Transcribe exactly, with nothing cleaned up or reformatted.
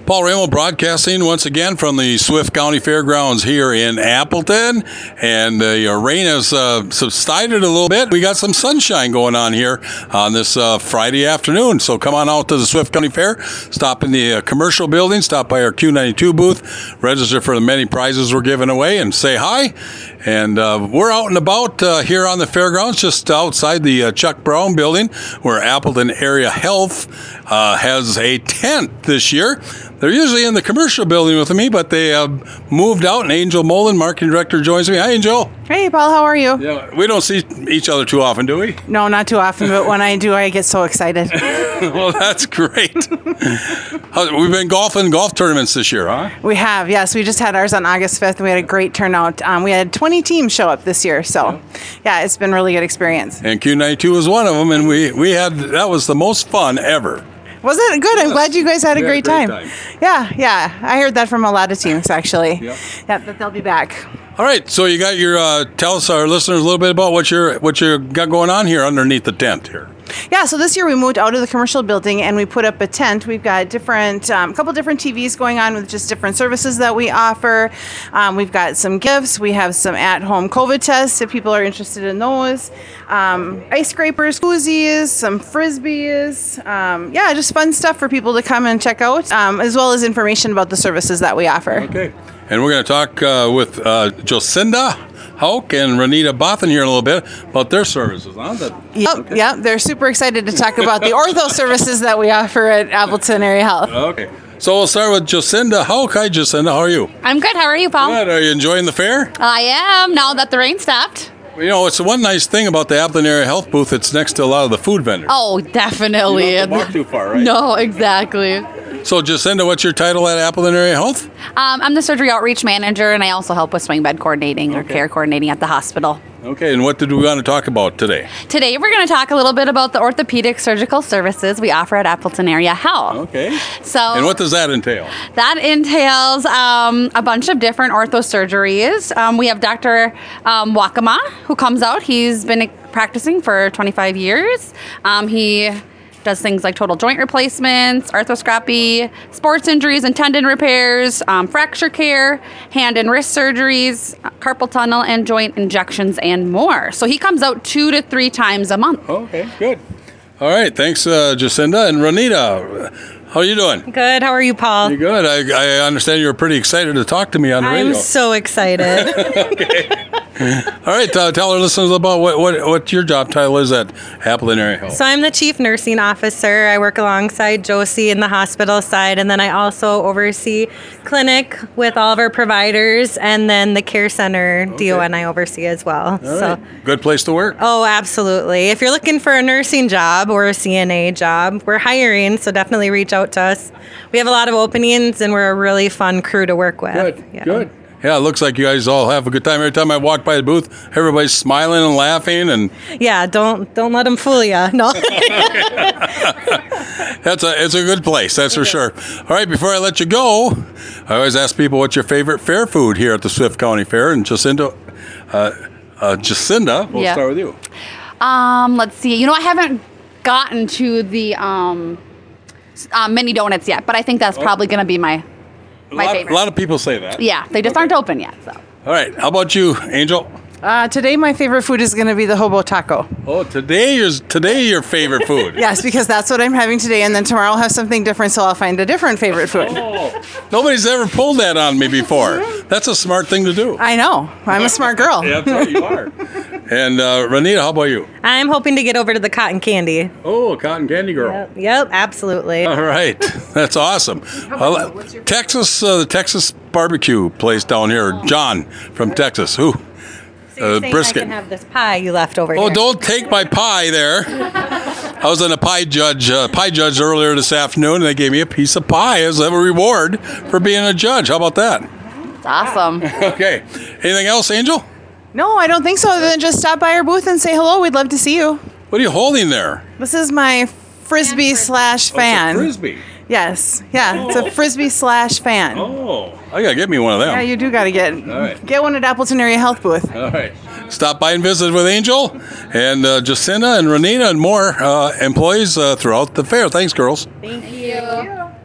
Paul Ramo broadcasting once again from the Swift County Fairgrounds here in Appleton. And the uh, rain has uh, subsided a little bit. We got some sunshine going on here on this uh, Friday afternoon. So come on out to the Swift County Fair. Stop in the uh, commercial building. Stop by our Q ninety-two booth. Register for the many prizes we're giving away and say hi. And uh, we're out and about uh, here on the fairgrounds, just outside the uh, Chuck Brown building, where Appleton Area Health uh, has a tent this year. They're usually in the commercial building with me, but they have moved out, and Angel Mullen, marketing director, joins me. Hi, Angel. Hey, Paul. How are you? Yeah, we don't see each other too often, do we? No, not too often, but when I do, I get so excited. Well, that's great. We've been golfing golf tournaments this year, huh? We have, yes. We just had ours on August fifth, and we had a great turnout. Um, we had twenty teams show up this year, so yeah. yeah, it's been a really good experience. And Q ninety-two was one of them, and we, we had, that was the most fun ever. Was it good? I'm yes. glad you guys had a, great, great time. time. Yeah, yeah. I heard that from a lot of teams, actually. Yep. Yeah, that they'll be back. All right, so you got your, uh, tell us, our listeners, a little bit about what you're, what you got going on here underneath the tent here. Yeah, so this year we moved out of the commercial building and we put up a tent. We've got different, a um, couple different T Vs going on with just different services that we offer. Um, we've got some gifts. We have some at-home COVID tests if people are interested in those. Um, ice scrapers, koozies, some frisbees. Um, yeah, just fun stuff for people to come and check out, um, as well as information about the services that we offer. Okay, and we're going to talk uh, with uh, Jocinda Hauk and Renita Bothan here in a little bit about their services, huh? That, yep, okay. yep. They're super excited to talk about the ortho services that we offer at Appleton Area Health. Okay. So we'll start with Jocinda Hauk. Hi, Jocinda. How are you? I'm good. How are you, Paul? Good. Are you enjoying the fair? I am, now that the rain stopped. You know, it's the one nice thing about the Appleton Area Health booth. It's next to a lot of the food vendors. Oh, definitely. You don't have to walk too far, right? No, exactly. So, Jocinda, what's your title at Appleton Area Health? Um, I'm the surgery outreach manager, and I also help with swing bed coordinating okay. or care coordinating at the hospital. Okay, and what did we want to talk about today? Today, we're going to talk a little bit about the orthopedic surgical services we offer at Appleton Area Health. Okay. So, and what does that entail? That entails um, a bunch of different ortho surgeries. Um, we have Doctor Um, Wakama, who comes out. He's been practicing for twenty-five years. Um, he does things like total joint replacements, arthroscopy, sports injuries and tendon repairs, um, fracture care, hand and wrist surgeries, carpal tunnel and joint injections, and more. So he comes out two to three times a month. Okay, good. All right, thanks, uh, Jocinda. And Renita, how are you doing? Good. How are you, Paul? You're good. I, I understand you're pretty excited to talk to me on the radio. I'm so excited. Okay. All right, uh, tell our listeners about what, what what your job title is at Appleton Area Health. So I'm the Chief Nursing Officer. I work alongside Josie in the hospital side, and then I also oversee clinic with all of our providers, and then the care center okay. D O N I oversee as well. All so right. Good place to work. Oh, absolutely. If you're looking for a nursing job or a C N A job, we're hiring, so definitely reach out to us. We have a lot of openings, and we're a really fun crew to work with. Good, yeah. good. Yeah, it looks like you guys all have a good time. Every time I walk by the booth, everybody's smiling and laughing. And yeah, don't don't let them fool you. No. That's a it's a good place, that's for sure. All right, before I let you go, I always ask people what's your favorite fair food here at the Swift County Fair. And Jocinda, uh, uh, Jocinda, we'll yeah. start with you. Um, let's see. You know, I haven't gotten to the um, uh, mini donuts yet, but I think that's probably going to be my. My a, lot, favorite. a lot of people say that. Yeah, they just okay. aren't open yet. So. All right. How about you, Angel? Uh, today, my favorite food is going to be the hobo taco. Oh, today is today your favorite food. Yes, because that's what I'm having today, and then tomorrow I'll have something different, so I'll find a different favorite food. Oh, nobody's ever pulled that on me before. That's a smart thing to do. I know. I'm a smart girl. Yeah, that's right, you are. And uh, Renita, how about you? I'm hoping to get over to the cotton candy. Oh, cotton candy girl. Yep, yep absolutely. All right, that's awesome. Uh, Texas, uh, the Texas barbecue place down here, John from Texas. Who? So you're uh, saying brisket. I can have this pie you left over oh, here. Oh, don't take my pie there. I was on a pie judge, uh, pie judge earlier this afternoon, and they gave me a piece of pie as a reward for being a judge. How about that? It's awesome. Okay. Anything else, Angel? No, I don't think so. Other than just stop by our booth and say hello. We'd love to see you. What are you holding there? This is my frisbee slash fan. Oh, it's a frisbee. Yes. Yeah, oh. It's a frisbee slash fan. Oh, I gotta get me one of them. Yeah, you do gotta get All right. get one at Appleton Area Health booth. All right. Stop by and visit with Angel and uh, Jocinda and Renita and more uh, employees uh, throughout the fair. Thanks, girls. Thank you. Thank you.